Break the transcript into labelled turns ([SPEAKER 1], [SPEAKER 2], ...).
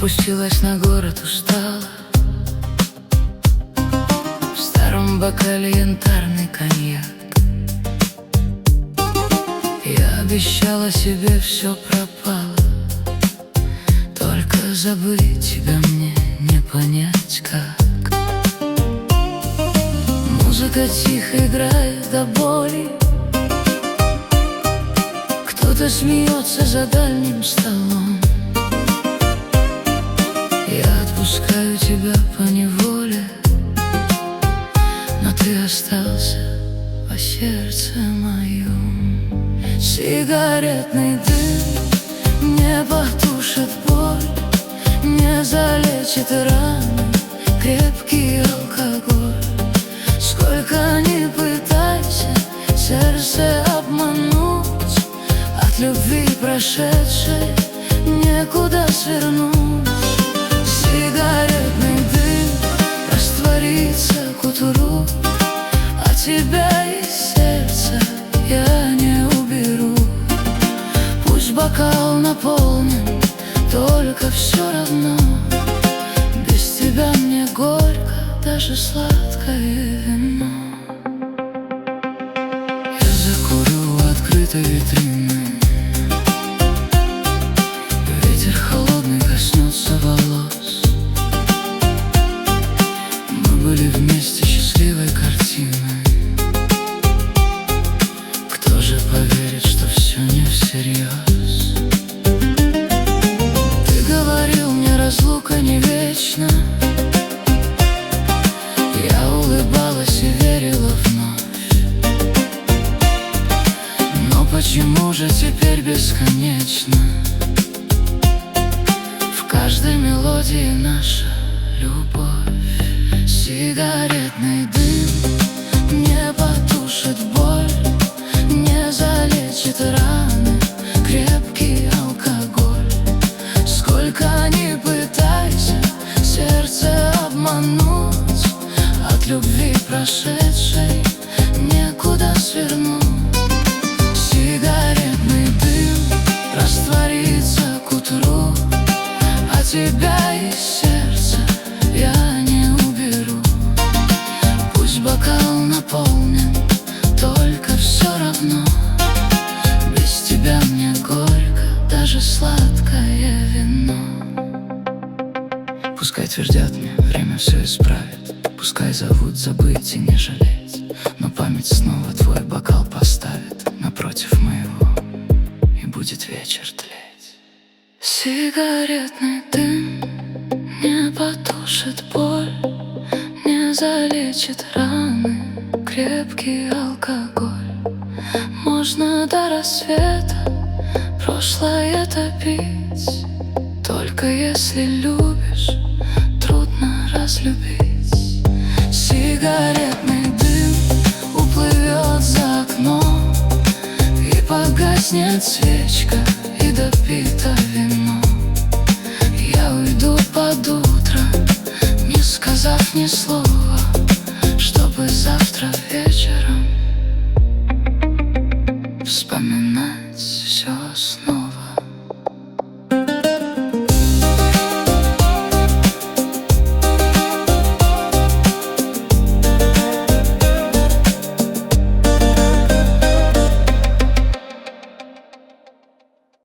[SPEAKER 1] Спустилась на город, устала. В старом бокале янтарный коньяк. Я обещала себе, все пропало. Только забыть тебя мне не понять как. Музыка тихо играет до боли. Кто-то смеется за дальним столом. Я отпускаю тебя поневоле, но ты остался по сердце моем. Сигаретный дым не потушит боль, не залечит раны крепкий алкоголь. Сколько ни пытайся сердце обмануть, от любви прошедшей некуда свернуть. Сигаретный дым растворится к утру, а тебя из сердца я не уберу. Пусть бокал наполнен, только все равно без тебя мне горько, даже сладкое вино. Я закурю у открытой витрины. Ветер холодный коснется волос. Мы были вместе счастливой картиной. Кто же поверит, что все не всерьез? Ты говорил мне, разлука не вечна. Я улыбалась и верила вновь. Но почему же теперь бесконечно? В каждой мелодии наша любовь. Сигаретный дым не потушит боль, не залечит раны крепкий алкоголь. Сколько ни пытайся сердце обмануть, от любви прошедшей некуда свернуть. Сигаретный дым растворится к утру, а тебя из сердца я не уберу. Пусть бокал наполнен, только все равно без тебя мне горько, даже сладкое вино. Пускай твердят мне, время все исправит. Пускай зовут забыть и не жалеть, но память снова твой бокал поставит напротив моего, и будет вечер тлеть. Сигаретный дым не потушит боль, не залечит раны крепкий алкоголь. Можно до рассвета прошлое топить, только если любишь, трудно разлюбить. Сигаретный дым уплывет за окном, и погаснет свечка, и допито вино. Я уйду под утро, не сказав ни слова, чтобы завтра вечером вспоминать все снова.